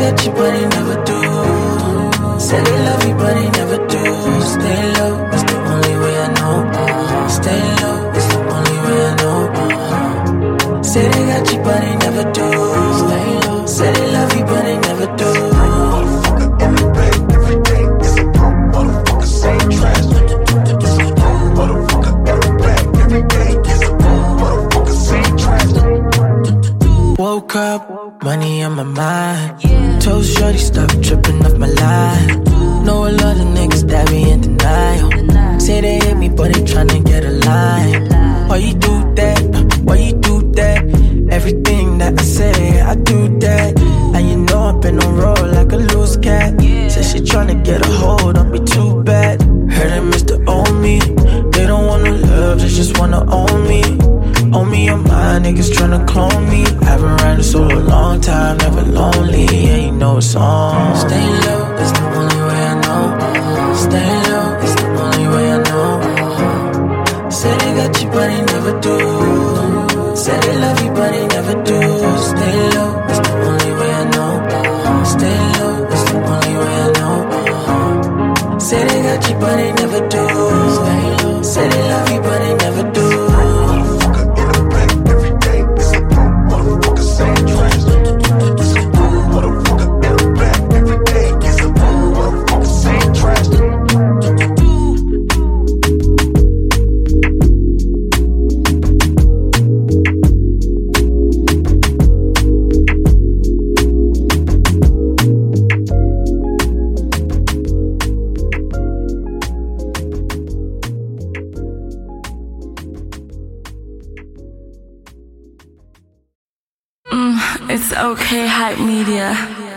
got you, but he never do. Say they love you, but he never do. Stay low, it's the only way I know. Stay low, it's the only way I know. Say they got you, but they never do. Stay low. Say they love you, but they never do. Motherfucker in the bed every day is a pro. Motherfucker say trash. Motherfucker in the bed every day is a pro. Motherfucker say trash. Woke up, money on my mind. Told shorty stop tripping off my line. Know a lot of niggas that be in denial. Say they hate me, but they tryna get a line. Why you do that? Why you do that? Everything that I say, I do that. And you know I've been on roll like a loose cat. Said she tryna get a hold on me too bad. Heard they Mr. Own me. They don't wanna love, they just wanna own me. Own me on my niggas tryna clone me. I've been riding solo a long time, never lonely. And you know it's on. Stay low, it's the only way I know. Stay low, it's the only way I know. Say they got you, but they never do. Say they love you, but they never do. Stay low, it's the only way I know. Stay low, it's the only way I know. Say they got you, but they never do. Stay low. Say they love you, but they never do. Motherfucker in the bed every day is a pro. Motherfucker say trash. Motherfucker in the bed every day is a pro. Motherfucker say trash. It's okay, hype media.